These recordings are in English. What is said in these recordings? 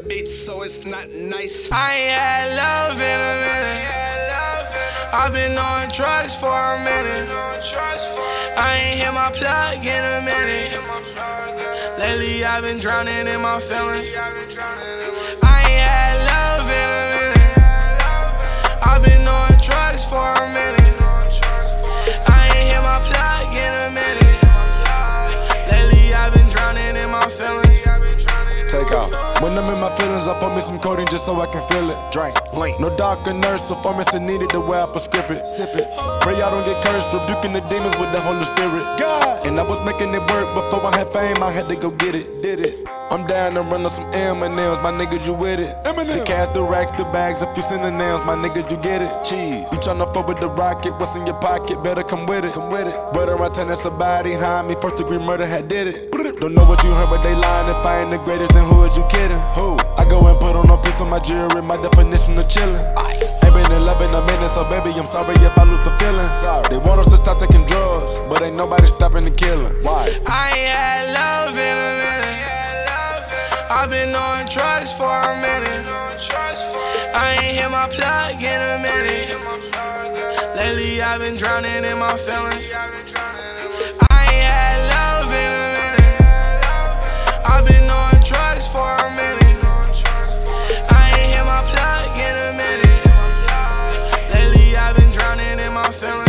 beats, so it's not nice. I ain't had love in a minute. I've been on drugs for a minute. I ain't hit my plug in a minute. Lately I've been drowning in my feelings. I ain't had love in a minute. I've been on drugs for a minute. I ain't hit my plug in a minute. Lately I've been drowning in my feelings. Take off. When I'm in my feelings, I put me some codeine just so I can feel it. Drink, link. No doctor, nurse, or pharmacy needed the way I prescribe it. Sip it. Pray I don't get cursed, rebuking the demons with the Holy Spirit. God. And I was making it work before I had fame, I had to go get it. Did it. I'm down to run up some M&M's, my nigga, you with it. The cash, the racks, the bags, a few synonyms, my nigga, you get it. Cheese. You tryna fuck with the rocket, what's in your pocket, better come with it. Come with it. Whether I turn somebody behind me, first degree murder had did it. Don't know what you heard, but they lying. If I ain't the greatest, then who is you kidding? Who? I go and put on a piece of my jewelry, my definition of chillin'. Ain't been in love in a minute, so baby, I'm sorry if I lose the feeling. Sorry. They want us to stop taking drugs, but ain't nobody stopping the killing. Why? I ain't had love in a minute. I've been on drugs for a minute. I ain't hit my plug in a minute. Lately I've been drowning in my feelings. I ain't had love in a minute. I've been on drugs for a minute. I ain't hit my plug in a minute. Lately I've been drowning in my feelings.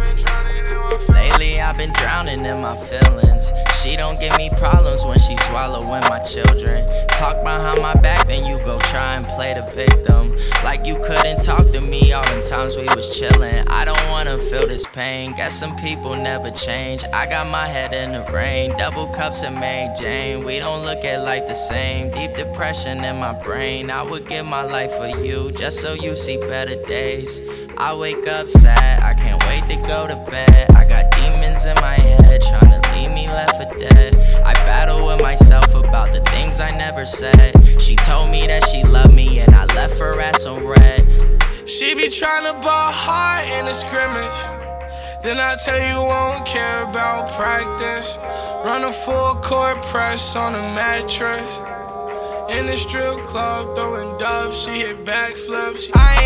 Lately I've been drowning in my feelings. She don't give me problems when she swallowing my children. Talk behind my back, then you go try and play the victim. Like you couldn't talk to me all the times we was chillin'. I don't wanna feel this pain. Guess some people never change. I got my head in the rain. Double cups of Mary Jane. We don't look at life the same. Deep depression in my brain. I would give my life for you, just so you see better days. I wake up sad, I can't wait to go to bed. I got demons in my head, trying to leave me left for dead. I battle with myself about the things I never said. She told me that she loved me and I left her ass on red. She be trying to ball hard in the scrimmage. Then I tell you won't care about practice. Run a full court press on a mattress. In the strip club throwing dubs, she hit backflips. I